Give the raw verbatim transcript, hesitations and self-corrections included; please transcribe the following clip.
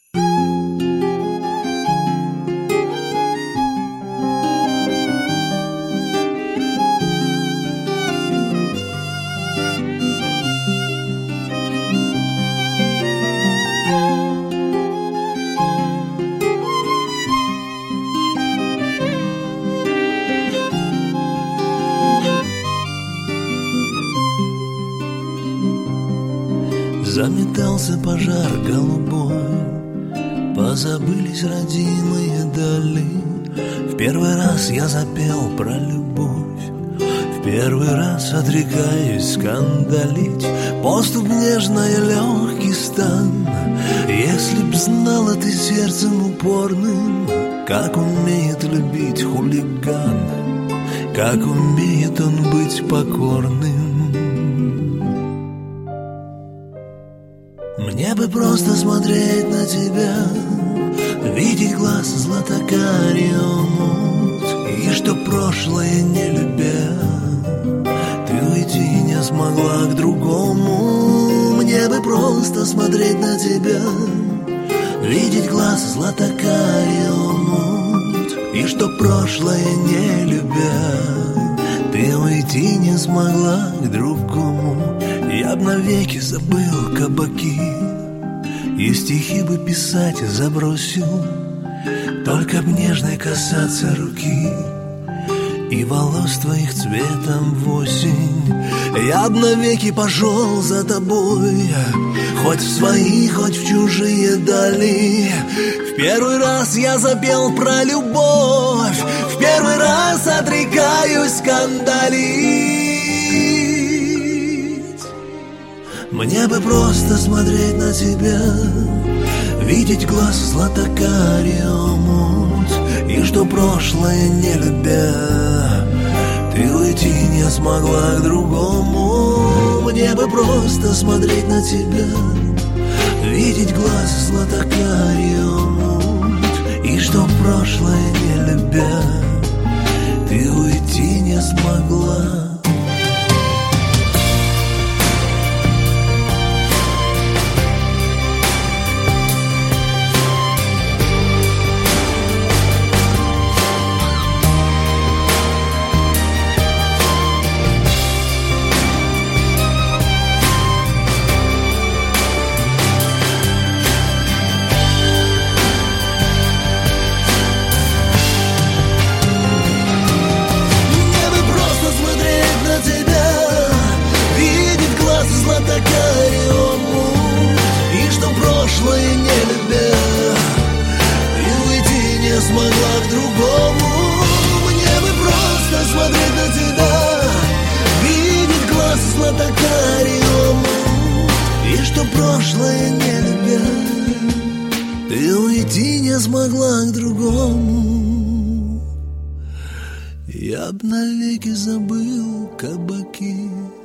Заметался пожар голубой, позабылись родимые дали. В первый раз я запел про любовь, в первый раз отрекаюсь скандалить. Поступ нежный, легкий стан. Если б знала ты сердцем упорным, как умеет любить хулиган, как умеет он быть покорным. Мне бы просто смотреть на тебя, видеть глаз златокарий омут, и что прошлое не любя, ты уйти не смогла к другому. Мне бы просто смотреть на тебя, видеть глаз златокарий омут, и что прошлое не любя, ты уйти не смогла к другому. Я б навеки забыл кабаки, и стихи бы писать забросил, только б нежно касаться руки и волос твоих цветом в осень. Я б навеки пошел за тобой, хоть в свои, хоть в чужие дали. В первый раз я запел про любовь, в первый раз отрекаюсь скандалить. Мне бы просто смотреть на тебя, видеть глаз златокарий омут, и что прошлое не любя, ты уйти не смогла к другому. Мне бы просто смотреть на тебя, видеть глаз златокарий омут, и что прошлое не любя, ты уйти не смогла. Смогла к другому. Мне бы просто смотреть на тебя, видеть глаз златокарий омут, и что прошлое не любя, ты уйти не смогла к другому. Я б навеки забыл кабаки,